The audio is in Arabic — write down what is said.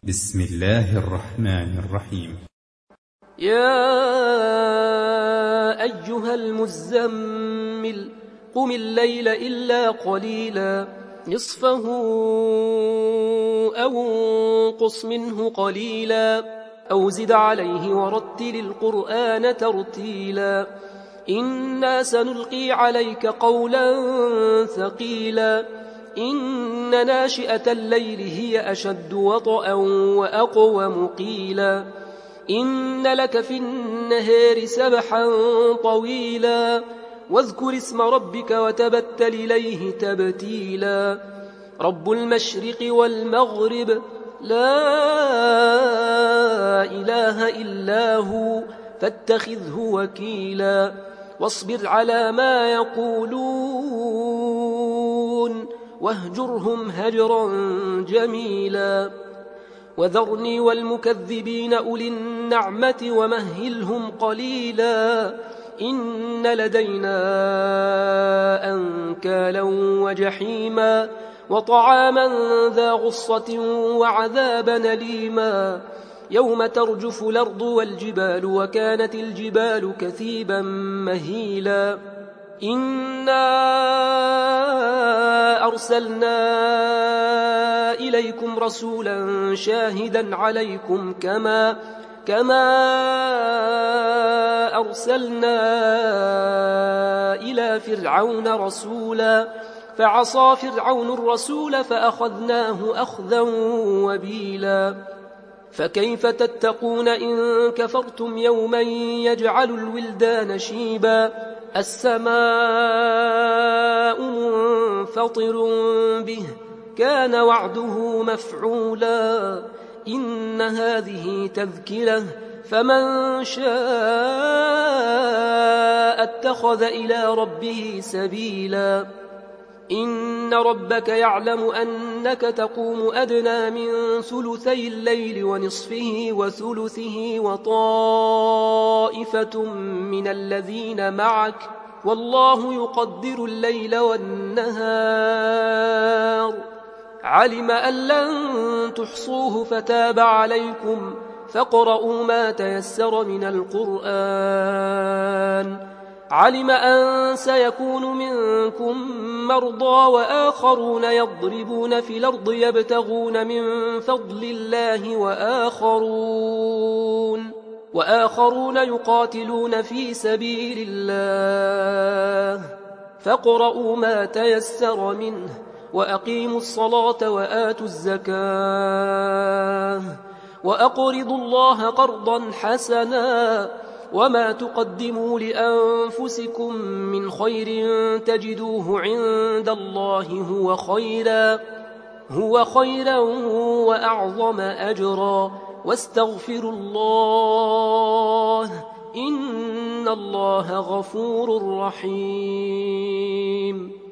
بسم الله الرحمن الرحيم. يا أيها المزمل قم الليل إلا قليلا نصفه أو انقص منه قليلا أو زد عليه ورتل القرآن ترتيلا إنا سنلقي عليك قولا ثقيلا إن ناشئة الليل هي أشد وطئا وأقوم قيلا إن لك في النهار سبحا طويلا واذكر اسم ربك وتبتل إليه تبتيلا رب المشرق والمغرب لا إله إلا هو فاتخذه وكيلا واصبر على ما يقولون واهجرهم هجرا جميلا وذرني والمكذبين أولي النعمة ومهلهم قليلا إن لدينا أنكالا وجحيما وطعاما ذا غصة وعذابا أليما يوم ترجف الأرض والجبال وكانت الجبال كثيبا مهيلا إنا أرسلنا إليكم رسولا شاهدا عليكم كما أرسلنا إلى فرعون رسولا فعصى فرعون الرسول فأخذناه أخذا وبيلا فكيف تتقون إن كفرتم يوما يجعل الولدان شيبا السماء منفطر به كان وعده مفعولا إن هذه تذكرة فمن شاء اتخذ إلى ربه سبيلا إن ربك يعلم أنك تقوم أدنى من ثلثي الليل ونصفه وثلثه وطائفة من الذين معك والله يقدر الليل والنهار علم أن لن تحصوه فتاب عليكم فاقرؤوا ما تيسر من القرآن علم أن سيكون منكم مرضى وآخرون يضربون في الأرض يبتغون من فضل الله وآخرون يقاتلون في سبيل الله فاقرؤوا ما تيسر منه وأقيموا الصلاة وآتوا الزكاة وأقرضوا الله قرضا حسنا وما تقدموا لأنفسكم من خير تجدوه عند الله هو خيرا وأعظم أجرا واستغفروا الله إن الله غفور رحيم.